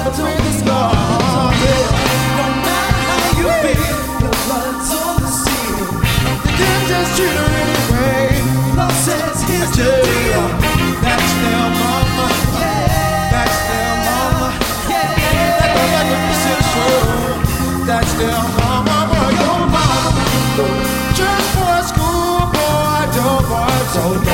to the scar. No matter how you feel, your blood's on the seal. You can't just treat her anyway. Love says here's the deal. That's their mama. That's their mama. Let the record listen show. That's their mama. Your mama. Church boy, school boy, your boy, so